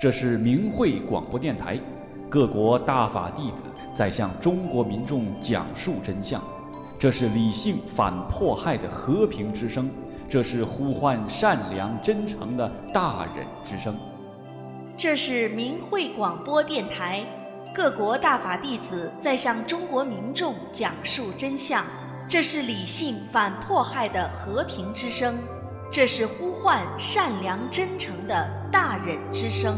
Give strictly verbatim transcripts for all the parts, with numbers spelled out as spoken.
这是明慧广播电台，各国大法弟子在向中国民众讲述真相。这是理性反迫害的和平之声，这是呼唤善良真诚的大忍之声。 这是明慧广播电台，各国大法弟子在向中国民众讲述真相。这是理性反迫害的和平之声，这是呼唤善良真诚的大忍之声。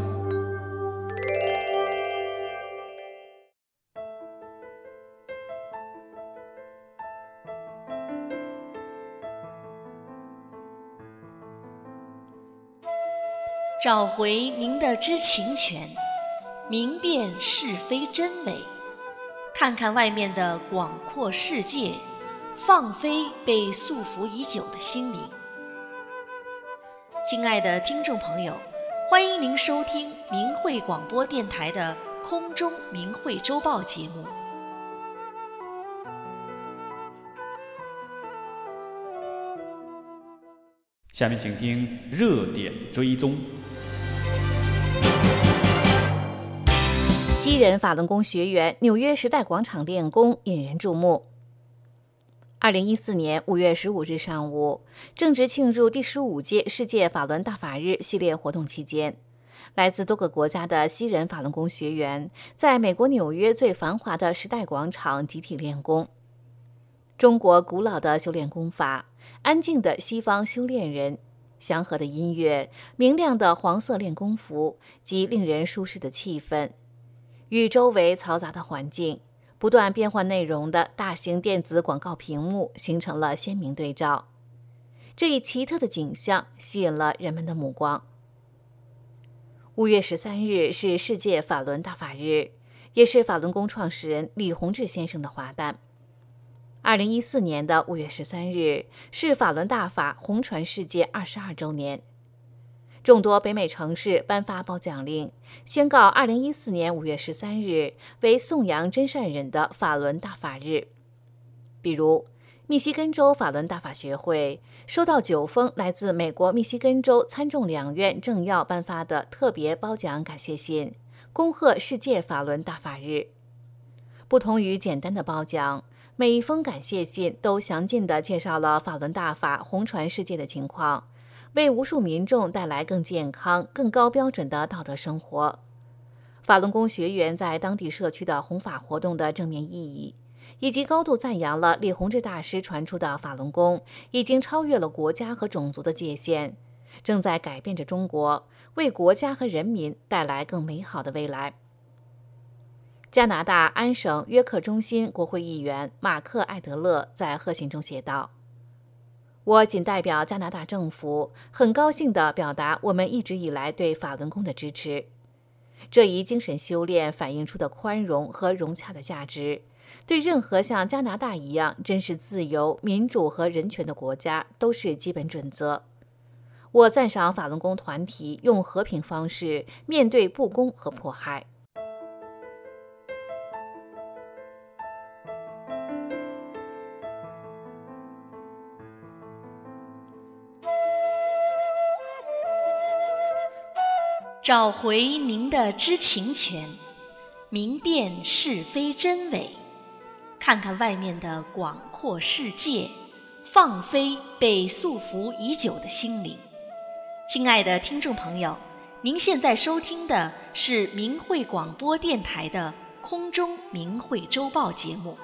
找回您的知情权，明辨是非真伪，看看外面的广阔世界，放飞被束缚已久的心灵。亲爱的听众朋友，欢迎您收听明慧广播电台的空中明慧周报节目。 下面请听热点追踪。 西人法轮功学员纽约时代广场练功引人注目。二零一四年五月十五日上午，正值庆祝第十五届世界法轮大法日系列活动期间，来自多个国家的西人法轮功学员在美国纽约最繁华的时代广场集体练功。中国古老的修炼功法，安静的西方修炼人，祥和的音乐，明亮的黄色练功服及令人舒适的气氛，与周围嘈杂的环境，不断变换内容的大型电子广告屏幕形成了鲜明对照。这一奇特的景象吸引了人们的目光。五月十三日是世界法轮大法日，也是法轮功创始人李洪志先生的华诞。二零一四年的五月十三日是法轮大法红传世界二十二周年。众多北美城市颁发褒奖令，宣告二零一四年五月十三日为颂扬真善忍的法轮大法日。比如，密西根州法轮大法学会收到九封来自美国密西根州参众两院政要颁发的特别褒奖感谢信，恭贺世界法轮大法日。不同于简单的褒奖，每一封感谢信都详尽地介绍了法轮大法红传世界的情况，为无数民众带来更健康、更高标准的道德生活。法轮功学员在当地社区的弘法活动的正面意义，以及高度赞扬了李洪志大师传出的法轮功已经超越了国家和种族的界限，正在改变着中国，为国家和人民带来更美好的未来。加拿大安省约克中心国会议员马克·艾德勒在贺信中写道：我仅代表加拿大政府，很高兴地表达我们一直以来对法轮功的支持。这一精神修炼反映出的宽容和融洽的价值，对任何像加拿大一样珍视自由、民主和人权的国家都是基本准则。我赞赏法轮功团体用和平方式面对不公和迫害。 找回您的知情权，明辨是非真伪，看看外面的广阔世界，放飞被束缚已久的心灵。亲爱的听众朋友，您现在收听的是明慧广播电台的空中明慧周报节目。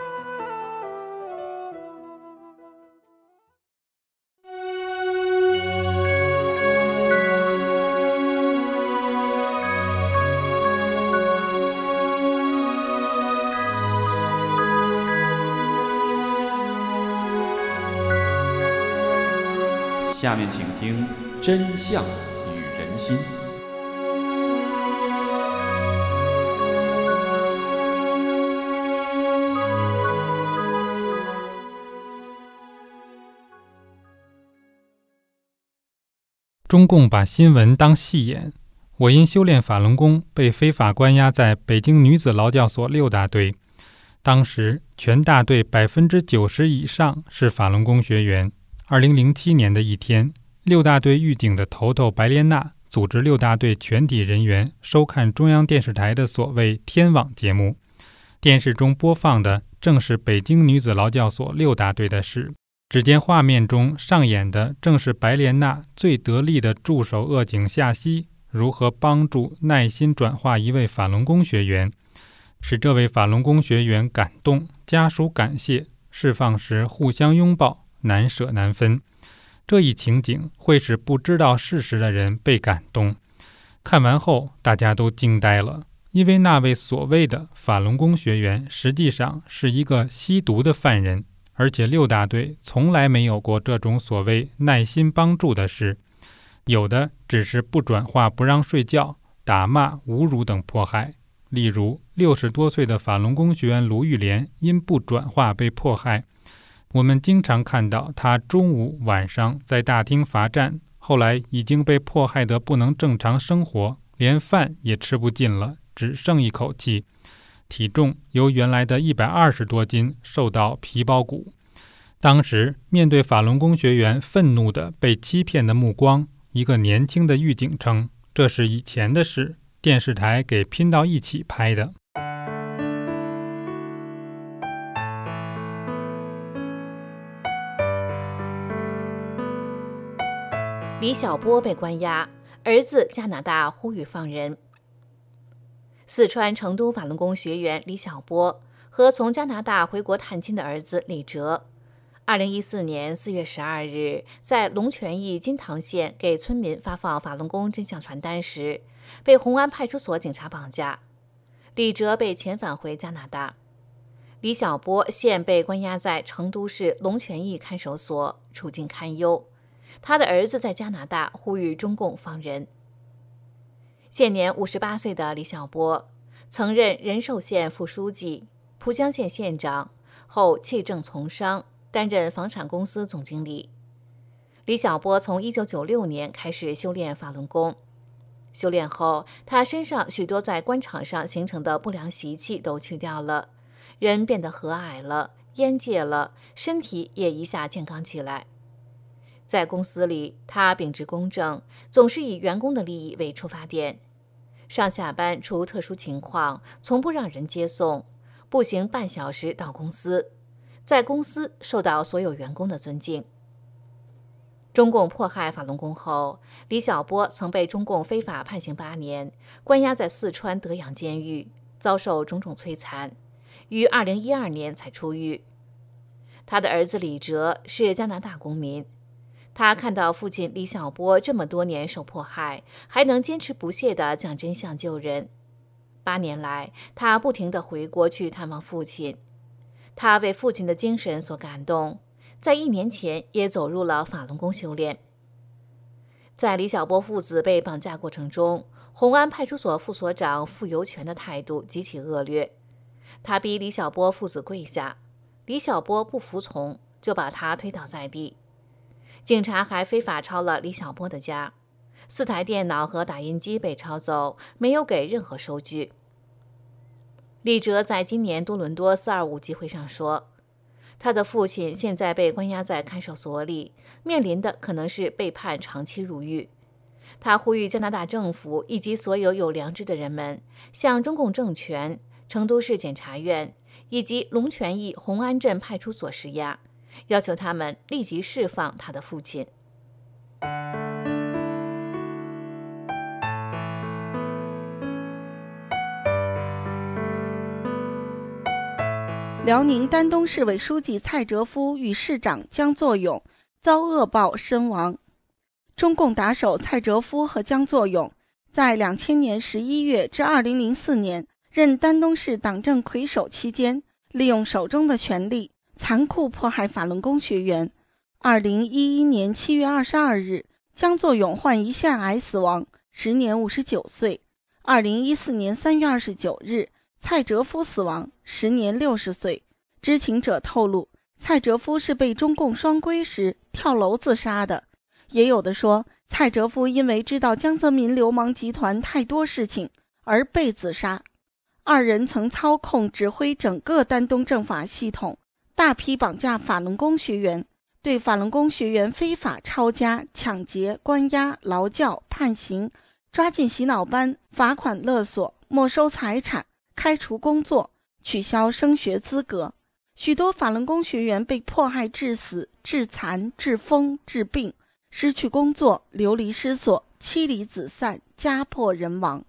下面请听真相与人心。 中共把新闻当戏演。我因修炼法轮功被非法关押在北京女子劳教所六大队，当时全大队百分之九十以上是法轮功学员。二零零七年的一天，六大队狱警的头头白莲娜组织六大队全体人员收看中央电视台的所谓天网节目。电视中播放的正是北京女子劳教所六大队的事。只见画面中上演的正是白莲娜最得力的助手恶警夏曦如何帮助耐心转化一位法轮功学员，使这位法轮功学员感动，家属感谢，释放时互相拥抱，难舍难分。这一情景会使不知道事实的人被感动。看完后大家都惊呆了，因为那位所谓的法轮功学员实际上是一个吸毒的犯人，而且六大队从来没有过这种所谓耐心帮助的事，有的只是不转化、不让睡觉、打骂、侮辱等迫害。例如六十多岁的法轮功学员卢玉莲因不转化被迫害，我们经常看到他中午晚上在大厅罚站，后来已经被迫害得不能正常生活，连饭也吃不进了，只剩一口气，体重由原来的一百二十多斤瘦到皮包骨。当时面对法轮功学员愤怒的被欺骗的目光，一个年轻的狱警称这是以前的事，电视台给拼到一起拍的。 李小波被关押，儿子加拿大呼吁放人。四川成都法轮功学员李小波和从加拿大回国探亲的儿子李哲，二零一四年四月十二日，在龙泉驿金堂县给村民发放法轮功真相传单时，被红安派出所警察绑架。李哲被遣返回加拿大。李小波现被关押在成都市龙泉驿看守所，处境堪忧。他的儿子在加拿大呼吁中共放人。现年五十八岁的李小波，曾任仁寿县副书记、蒲江县县长，后弃政从商，担任房产公司总经理。李小波从一九九六年开始修炼法轮功，修炼后，他身上许多在官场上形成的不良习气都去掉了，人变得和蔼了，烟戒了，身体也一下健康起来。在公司里，他秉直公正，总是以员工的利益为出发点。上下班除特殊情况，从不让人接送，步行半小时到公司，在公司受到所有员工的尊敬。中共迫害法轮功后，李小波曾被中共非法判刑八年，关押在四川德阳监狱，遭受种种摧残，于二零一二年才出狱。他的儿子李哲是加拿大公民。他看到父亲李小波这么多年受迫害，还能坚持不懈地讲真相救人。八年来，他不停地回国去探望父亲。他为父亲的精神所感动，在一年前也走入了法轮功修炼。在李小波父子被绑架过程中，红安派出所副所长傅由全的态度极其恶劣。他逼李小波父子跪下，李小波不服从，就把他推倒在地。警察还非法抄了李小波的家，四台电脑和打印机被抄走，没有给任何收据。李哲在今年多伦多四二五集会上说，他的父亲现在被关押在看守所里，面临的可能是被判长期入狱。他呼吁加拿大政府以及所有有良知的人们，向中共政权、成都市检察院以及龙泉驿红安镇派出所施压，要求他们立即释放他的父亲。 辽宁丹东市委书记蔡哲夫与市长江作勇遭恶报身亡。中共打手蔡哲夫和江作勇在两千年十一月至二零零四年任丹东市党政魁首期间，利用手中的权力残酷迫害法轮功学员。二零一一年七月二十二日，江作勇患胰腺癌死亡，时年五十九岁。二零一四年三月二十九日，蔡哲夫死亡，时年六十岁。知情者透露，蔡哲夫是被中共双规时跳楼自杀的。也有的说，蔡哲夫因为知道江泽民流氓集团太多事情而被自杀。二人曾操控指挥整个丹东政法系统，大批绑架法轮功学员， 对法轮功学员非法抄家、抢劫、关押、劳教、判刑、抓进洗脑班、罚款勒索、没收财产、开除工作、取消升学资格。许多法轮功学员被迫害致死、致残、致疯、致病，失去工作，流离失所，妻离子散，家破人亡。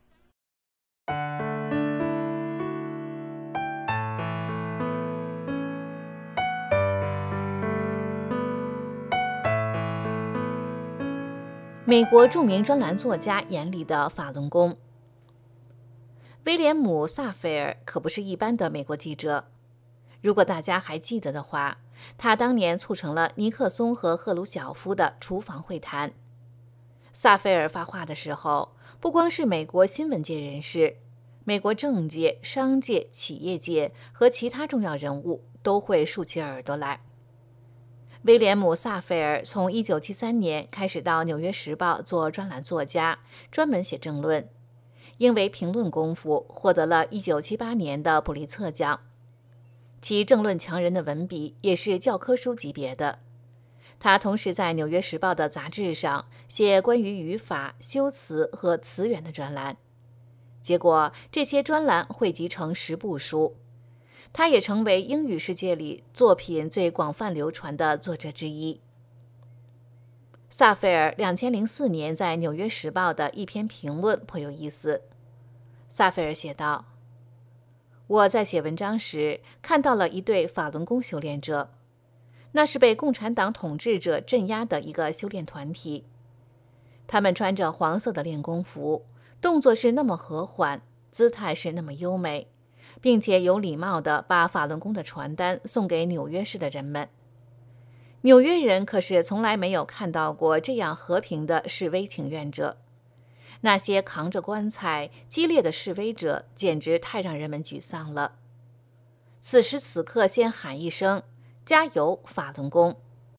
美国著名专栏作家眼里的法轮功。威廉姆·萨菲尔可不是一般的美国记者。如果大家还记得的话，他当年促成了尼克松和赫鲁晓夫的厨房会谈。萨菲尔发话的时候，不光是美国新闻界人士，美国政界、商界、企业界和其他重要人物都会竖起耳朵来。威廉姆·萨菲尔从一九七三年开始到《纽约时报》做专栏作家，专门写政论，因为评论功夫获得了一九七八年的普利策奖。其政论强人的文笔也是教科书级别的。他同时在《纽约时报》的杂志上写关于语法、修辞和词源的专栏，结果这些专栏汇集成十部书。他也成为英语世界里作品最广泛流传的作者之一。萨菲尔二零零四年在《纽约时报》的一篇评论颇有意思。萨菲尔写道：我在写文章时看到了一对法轮功修炼者，那是被共产党统治者镇压的一个修炼团体。他们穿着黄色的练功服，动作是那么和缓，姿态是那么优美，并且有礼貌地把法轮功的传单送给纽约市的人们。纽约人可是从来没有看到过这样和平的示威请愿者。那些扛着棺材激烈的示威者简直太让人们沮丧了。此时此刻，先喊一声加油法轮功！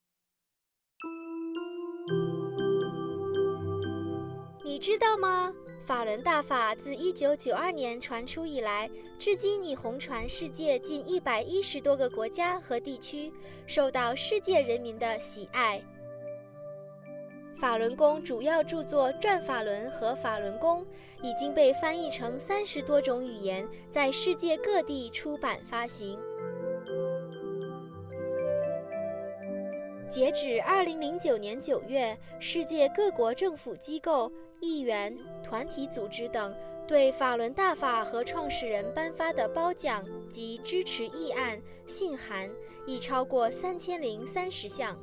你知道吗？法轮大法自一九九二年传出以来，至今已红传世界近一百一十多个国家和地区，受到世界人民的喜爱。法轮功主要著作《转法轮》和《法轮功》已经被翻译成三十多种语言，在世界各地出版发行。截止二零零九年九月，世界各国政府机构、议员、团体组织等对法轮大法和创始人颁发的褒奖及支持议案、信函已超过三千零三十项。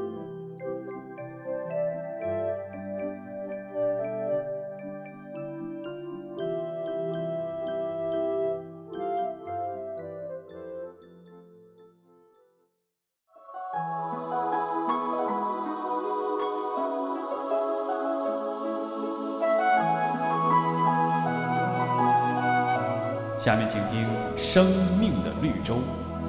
下面请听《生命的绿洲》。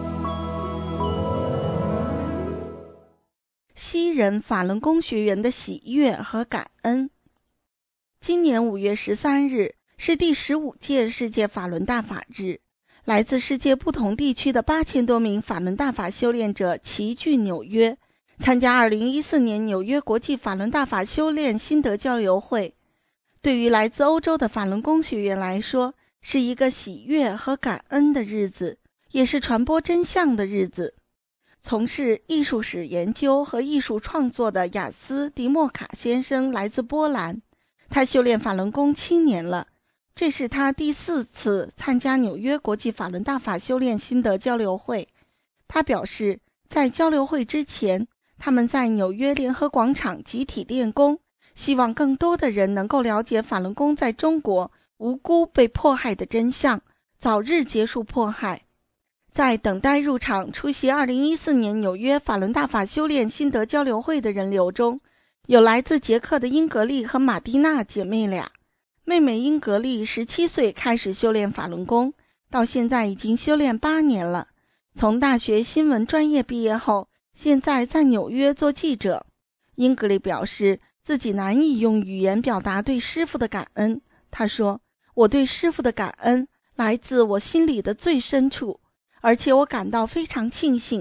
西人法轮功学员的喜悦和感恩。今年五月十三日是第十五届世界法轮大法日，来自世界不同地区的八千多名法轮大法修炼者齐聚纽约，参加二零一四年纽约国际法轮大法修炼心得交流会。对于来自欧洲的法轮功学员来说，是一个喜悦和感恩的日子，也是传播真相的日子。从事艺术史研究和艺术创作的雅斯·迪莫卡先生来自波兰，他修炼法轮功七年了，这是他第四次参加纽约国际法轮大法修炼心得交流会。他表示，在交流会之前，他们在纽约联合广场集体练功，希望更多的人能够了解法轮功在中国无辜被迫害的真相，早日结束迫害。在等待入场出席二零一四年纽约法轮大法修炼心得交流会的人流中，有来自捷克的英格丽和马蒂娜姐妹俩。妹妹英格丽十七岁开始修炼法轮功，到现在已经修炼八年了。从大学新闻专业毕业后，现在在纽约做记者。英格丽表示自己难以用语言表达对师父的感恩。她说，我对师父的感恩来自我心里的最深处，而且我感到非常庆幸，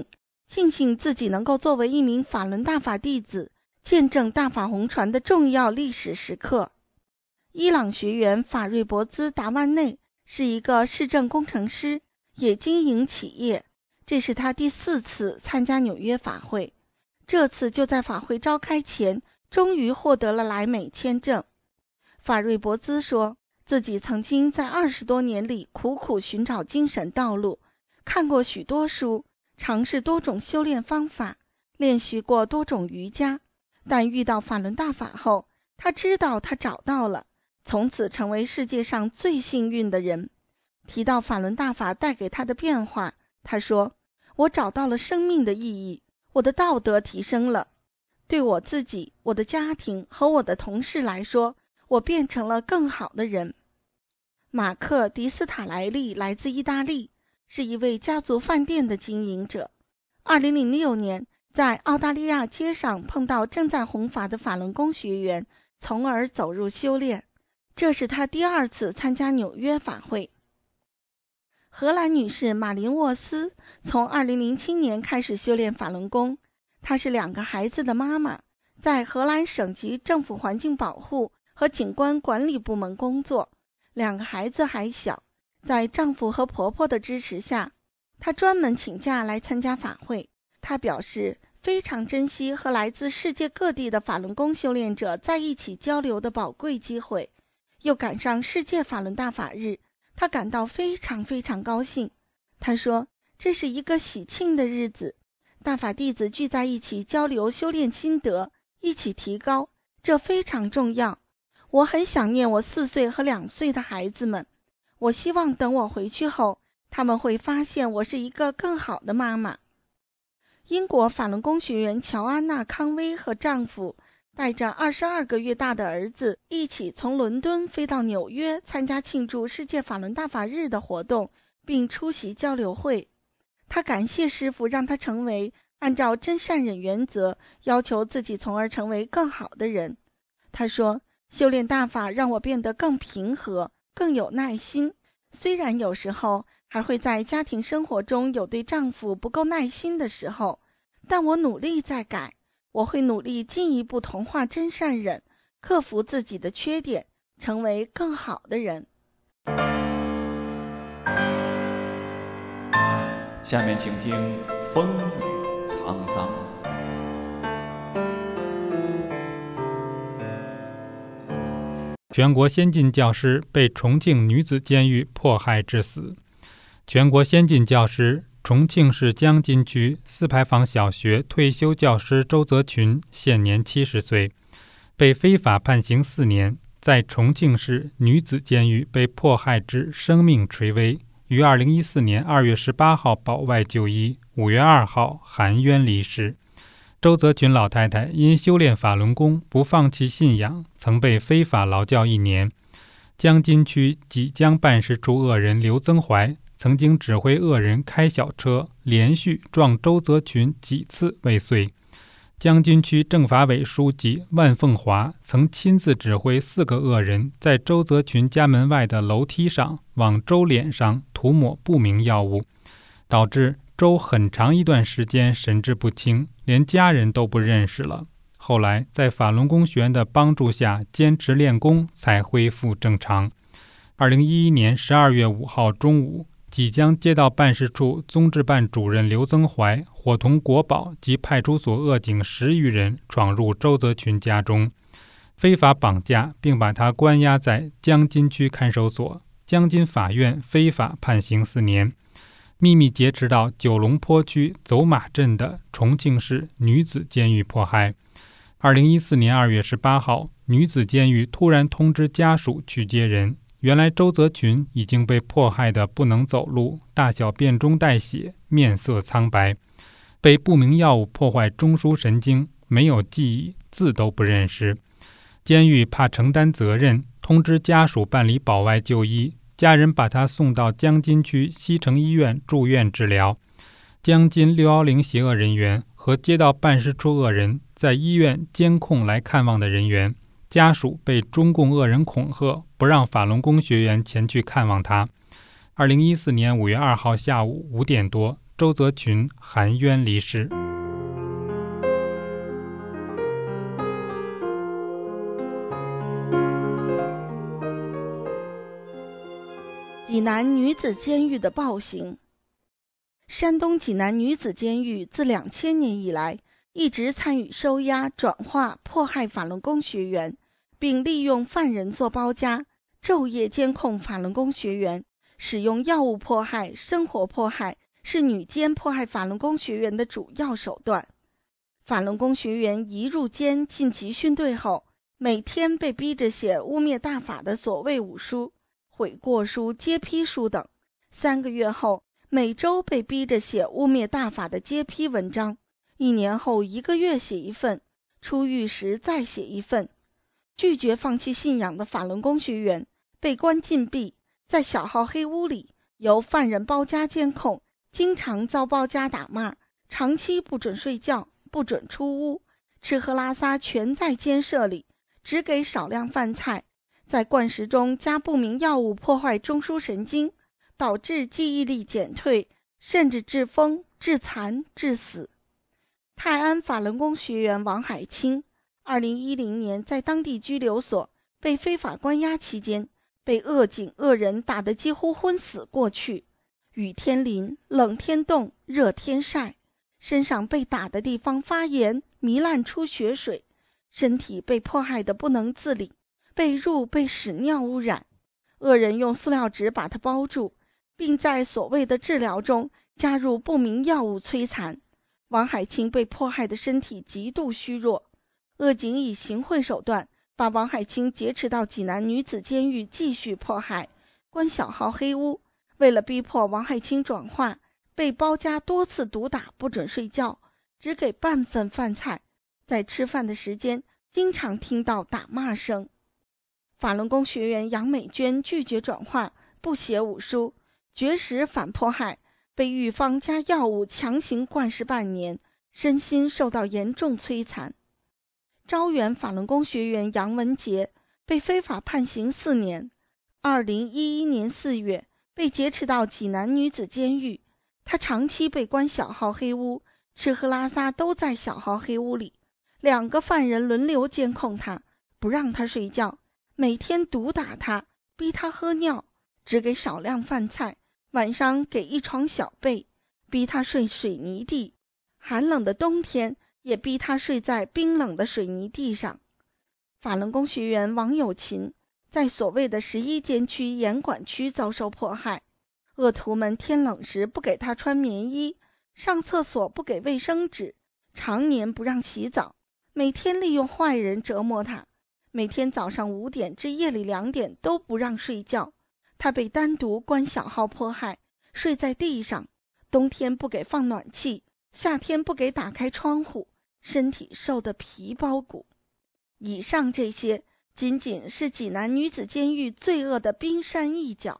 庆幸自己能够作为一名法轮大法弟子，见证大法红传的重要历史时刻。伊朗学员法瑞博兹·达万内是一个市政工程师，也经营企业。这是他第四次参加纽约法会，这次就在法会召开前，终于获得了来美签证。法瑞博兹说，自己曾经在二十多年里苦苦寻找精神道路，看过许多书，尝试多种修炼方法，练习过多种瑜伽，但遇到法轮大法后，他知道他找到了，从此成为世界上最幸运的人。提到法轮大法带给他的变化，他说，我找到了生命的意义，我的道德提升了，对我自己、我的家庭和我的同事来说，我变成了更好的人。马克·迪斯塔莱利来自意大利，是一位家族饭店的经营者。二零零六年，在澳大利亚街上碰到正在弘法的法轮功学员，从而走入修炼。这是他第二次参加纽约法会。荷兰女士马林沃斯从二零零七年开始修炼法轮功，她是两个孩子的妈妈，在荷兰省级政府环境保护和景观管理部门工作。两个孩子还小，在丈夫和婆婆的支持下，她专门请假来参加法会。她表示非常珍惜和来自世界各地的法轮功修炼者在一起交流的宝贵机会，又赶上世界法轮大法日，他感到非常非常高兴。他说，这是一个喜庆的日子，大法弟子聚在一起交流修炼心得，一起提高，这非常重要。我很想念我四岁和两岁的孩子们，我希望等我回去后，他们会发现我是一个更好的妈妈。英国法轮功学员乔安娜·康威和丈夫带着二十二个月大的儿子一起从伦敦飞到纽约参加庆祝世界法轮大法日的活动，并出席交流会。他感谢师父让他成为按照真善忍原则要求自己，从而成为更好的人。他说，修炼大法让我变得更平和，更有耐心，虽然有时候还会在家庭生活中有对丈夫不够耐心的时候，但我努力在改，我会努力进一步同化真善忍，克服自己的缺点，成为更好的人。 下面请听风雨沧桑。 全国先进教师被重庆女子监狱迫害致死。全国先进教师重庆市江津区四牌坊小学退休教师周泽群现年七十岁，被非法判刑四年，在重庆市女子监狱被迫害致生命垂危，于二零一四年二月十八号保外就医，五月二号含冤离世。周泽群老太太因修炼法轮功不放弃信仰，曾被非法劳教一年。江津区济江办事处恶人刘增怀曾经指挥恶人开小车，连续撞周泽群几次未遂。江津区政法委书记万凤华曾亲自指挥四个恶人在周泽群家门外的楼梯上往周脸上涂抹不明药物，导致周很长一段时间神志不清，连家人都不认识了。后来在法轮功学员的帮助下坚持练功，才恢复正常。二零一一年十二月五号中午，济江街道办事处综治办主任刘增怀伙同国保及派出所恶警十余人闯入周泽群家中，非法绑架并把他关押在江津区看守所，江津法院非法判刑四年。秘密劫持到九龙坡区走马镇的重庆市女子监狱迫害。二零一四年二月十八号，女子监狱突然通知家属去接人，原来周泽群已经被迫害得不能走路，大小便中带血，面色苍白，被不明药物破坏中枢神经，没有记忆，字都不认识。监狱怕承担责任，通知家属办理保外就医，家人把他送到江津区西城医院住院治疗。江津六一零邪恶人员和街道办事处恶人在医院监控来看望的人员，家属被中共恶人恐吓，不让法轮功学员前去看望他。二零一四年五月二号下午五点多， 周泽群含冤离世。 济南女子监狱的暴行。山东济南女子监狱自两千年以来一直参与收押、转化、迫害法轮功学员，并利用犯人做包夹，昼夜监控法轮功学员，使用药物迫害、生活迫害是女监迫害法轮功学员的主要手段。法轮功学员一入监进集训队后，每天被逼着写污蔑大法的所谓五书、悔过书、揭批书等，三个月后每周被逼着写污蔑大法的揭批文章，一年后一个月写一份，出狱时再写一份。拒绝放弃信仰的法轮功学员被关禁闭，在小号黑屋里由犯人包夹监控，经常遭包夹打骂，长期不准睡觉，不准出屋，吃喝拉撒全在监舍里，只给少量饭菜，在灌食中加不明药物破坏中枢神经，导致记忆力减退，甚至致疯、致残、致死。泰安法轮功学员王海清二零一零年在当地拘留所被非法关押期间，被恶警恶人打得几乎昏死过去，雨天淋，冷天冻，热天晒，身上被打的地方发炎，糜烂出血水，身体被迫害得不能自理，被褥被屎尿污染，恶人用塑料纸把他包住，并在所谓的治疗中加入不明药物摧残。王海清被迫害的身体极度虚弱，恶警以行贿手段把王海清劫持到济南女子监狱继续迫害，关小号黑屋。为了逼迫王海清转化，被包夹多次毒打，不准睡觉，只给半份饭菜，在吃饭的时间经常听到打骂声。法轮功学员杨美娟拒绝转化，不写五书，绝食反迫害，被狱方加药物强行灌食半年，身心受到严重摧残。招远法轮功学员杨文杰被非法判刑四年，二零一一年四月被劫持到济南女子监狱，他长期被关小号黑屋，吃喝拉撒都在小号黑屋里，两个犯人轮流监控他，不让他睡觉，每天毒打他，逼他喝尿，只给少量饭菜，晚上给一床小被，逼他睡水泥地，寒冷的冬天也逼他睡在冰冷的水泥地上。法轮功学员王友琴在所谓的十一监区严管区遭受迫害，恶徒们天冷时不给他穿棉衣，上厕所不给卫生纸，常年不让洗澡，每天利用坏人折磨他，每天早上五点至夜里两点都不让睡觉，他被单独关小号迫害，睡在地上，冬天不给放暖气，夏天不给打开窗户，身体瘦得皮包骨。以上这些仅仅是济南女子监狱罪恶的冰山一角。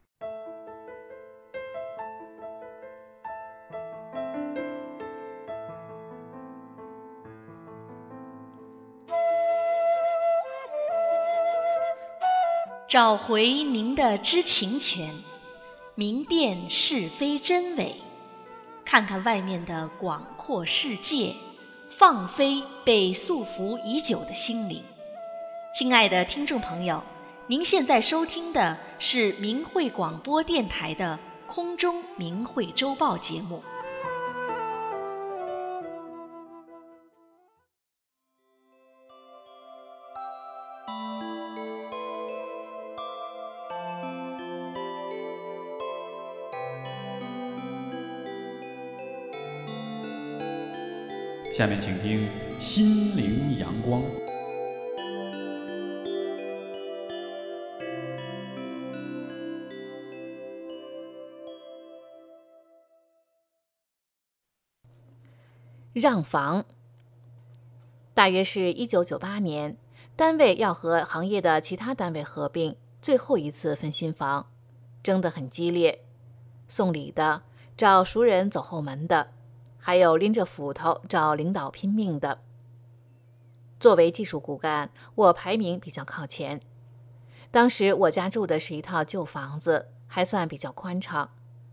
找回您的知情权，明辨是非真伪，看看外面的广阔世界，放飞被束缚已久的心灵。亲爱的听众朋友，您现在收听的是明慧广播电台的空中明慧周报节目。 下面请听心灵阳光。 让房。大约是一九九八年，单位要和行业的其他单位合并，最后一次分新房，争得很激烈，送礼的，找熟人走后门的，还有拎着斧头找领导拼命的。作为技术骨干，我排名比较靠前。当时我家住的是一套旧房子，还算比较宽敞。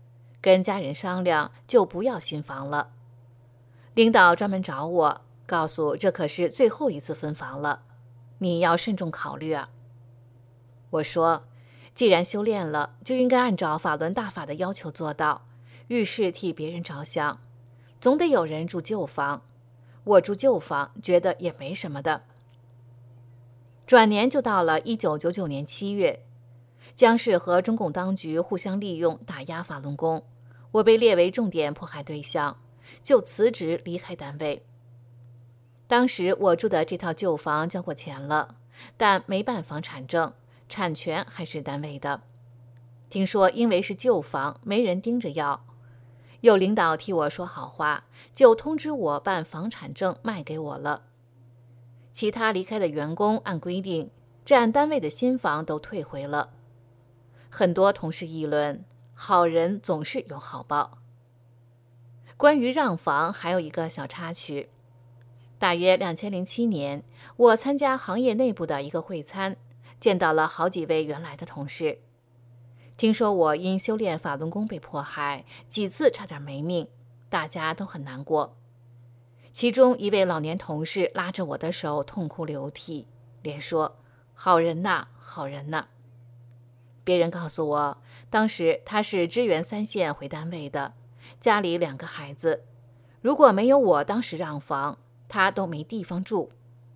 跟家人商量，就不要新房了。领导专门找我，告诉这可是最后一次分房了，你要慎重考虑啊。我说，既然修炼了，就应该按照法轮大法的要求做到，遇事替别人着想，总得有人住旧房。我住旧房，觉得也没什么的。转年就到了一九九九年七月，江氏和中共当局互相利用打压法轮功，我被列为重点迫害对象，就辞职离开单位。当时我住的这套旧房交过钱了，但没办房产证，产权还是单位的。听说因为是旧房，没人盯着要，有领导替我说好话，就通知我办房产证卖给我了。其他离开的员工按规定，占单位的新房都退回了。很多同事议论，好人总是有好报。关于让房还有一个小插曲，大约两千零七年，我参加行业内部的一个会餐，见到了好几位原来的同事。听说我因修炼法轮功被迫害，几次差点没命，大家都很难过。其中一位老年同事拉着我的手痛哭流涕，连说好人呐，好人呐。别人告诉我，当时他是支援三线回单位的，家里两个孩子，如果没有我当时让房，他都没地方住。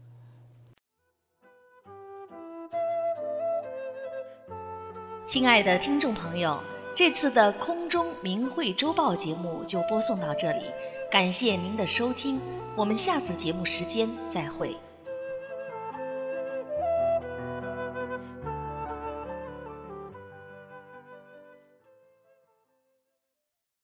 亲爱的听众朋友，这次的空中明慧周报节目就播送到这里，感谢您的收听，我们下次节目时间再会。